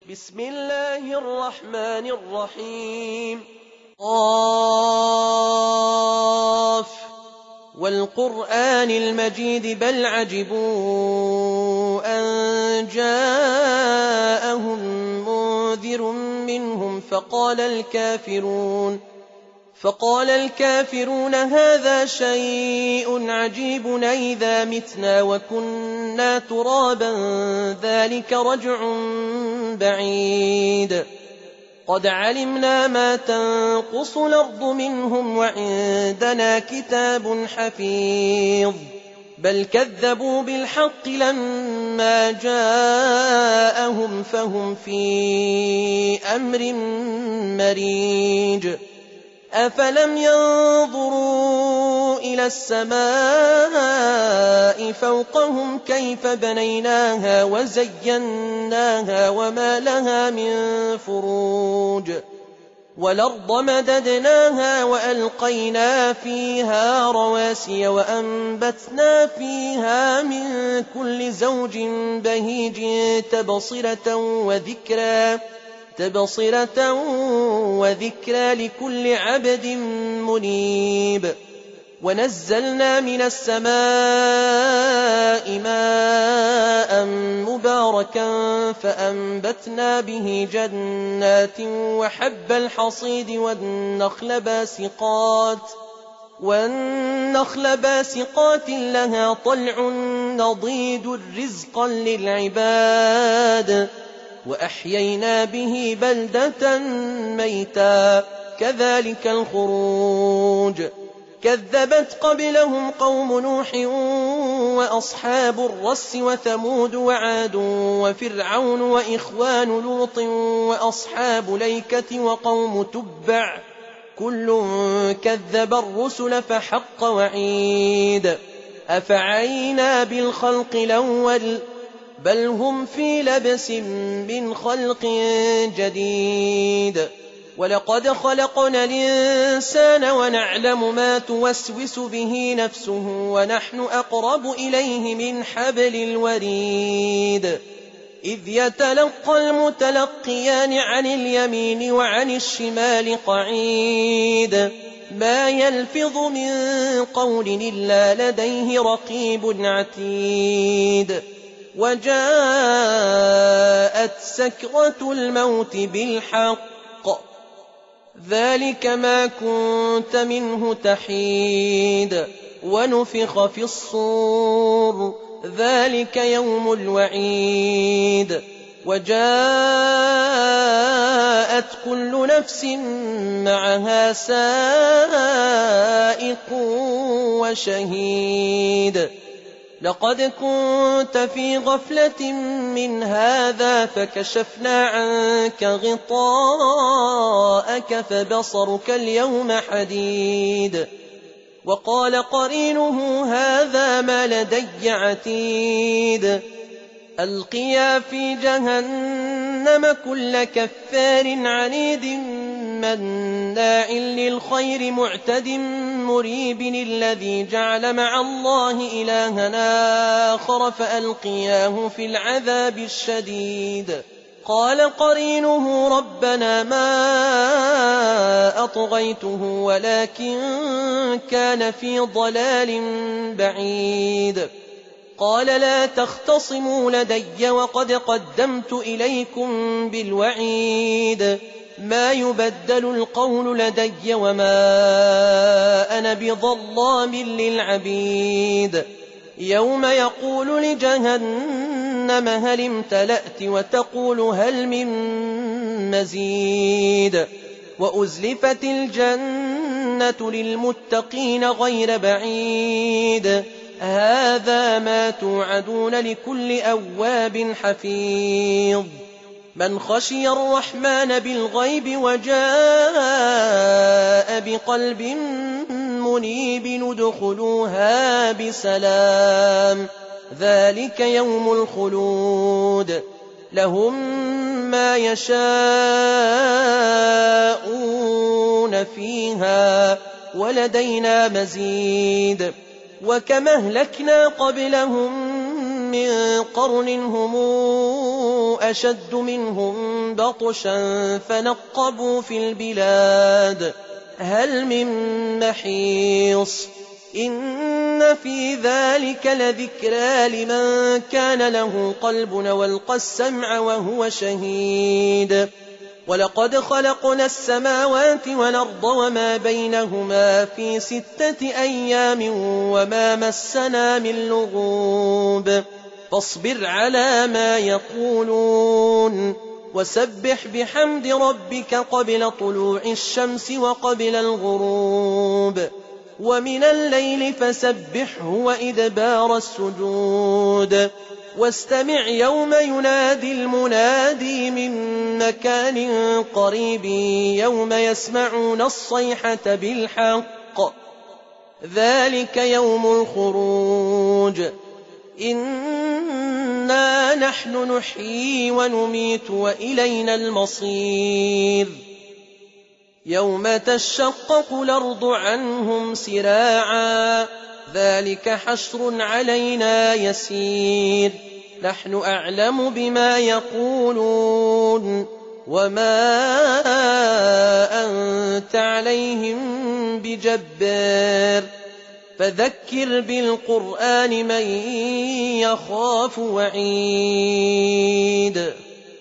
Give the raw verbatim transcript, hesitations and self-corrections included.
بسم الله الرحمن الرحيم قاف والقرآن المجيد بل عجبوا أن جاءهم منذر منهم فقال الكافرون فقال الكافرون هذا شيء عجيب أئذا متنا وكنا ترابا ذلك رجع بعيد قد علمنا ما تنقص الأرض منهم وعندنا كتاب حفيظ بل كذبوا بالحق لما جاءهم فهم في أمر مريج أفلم ينظروا إلى السماء فوقهم كيف بنيناها وزيناها وما لها من فروج والأرض مددناها وألقينا فيها رواسي وأنبتنا فيها من كل زوج بهيج تبصرة وذكرى تبصرة وذكرى لكل عبد منيب ونزلنا من السماء ماء مباركا فأنبتنا به جنات وحب الحصيد والنخل باسقات والنخل باسقات لها طلع نضيد رزقا للعباد وأحيينا به بلدة ميتا كذلك الخروج كذبت قبلهم قوم نوح وأصحاب الرس وثمود وعاد وفرعون وإخوان لوط وأصحاب ليكة وقوم تبع كل كذب الرسل فحق وعيد أفعينا بالخلق الأول بل هم في لبس من خلق جديد ولقد خلقنا الإنسان ونعلم ما توسوس به نفسه ونحن أقرب إليه من حبل الوريد إذ يتلقى المتلقيان عن اليمين وعن الشمال قعيد ما يلفظ من قول إلا لديه رقيب عتيد وجاءت سكرة الموت بالحق ذلك ما كنت منه تحيد ونفخ في الصور ذلك يوم الوعيد وجاءت كل نفس معها سائق وشهيد لقد كنت في غفلة من هذا فكشفنا عنك غطاءك فبصرك اليوم حديد وقال قرينه هذا ما لدي عتيد ألقيا في جهنم كل كفار عنيد مناع للخير معتد مريب الذي جعل مع الله إلها آخر فألقياه في العذاب الشديد قال قرينه ربنا ما أطغيته ولكن كان في ضلال بعيد قال لا تختصموا لدي وقد قدمت إليكم بالوعيد ما يبدل القول لدي وما أنا بظلام للعبيد يوم يقول لجهنم هل امتلأت وتقول هل من مزيد وأزلفت الجنة للمتقين غير بعيد هذا ما توعدون لكل أواب حفيظ من خشي الرحمن بالغيب وجاء بقلب منيب ادخلوها بسلام ذلك يوم الخلود لهم ما يشاءون فيها ولدينا مزيد وكما أهلكنا قبلهم من قرن هم أشد منهم بطشا فنقبوا في البلاد هل من محيص إن في ذلك لذكرى لمن كان له قلب والقى السمع وهو شهيد ولقد خلقنا السماوات والأرض وما بينهما في ستة أيام وما مسنا من لغوب فاصبر على ما يقولون وسبح بحمد ربك قبل طلوع الشمس وقبل الغروب ومن الليل فسبحه وإدبار السجود واستمع يوم ينادي المنادي من مكان قريب يوم يسمعون الصيحة بالحق ذلك يوم الخروج إنا نحن نحيي ونميت وإلينا المصير يوم تشقق الأرض عنهم سراعا ذلك حشر علينا يسير نحن أعلم بما يقولون وما أنت عليهم بجبار فذكر بالقرآن من يخاف وعيد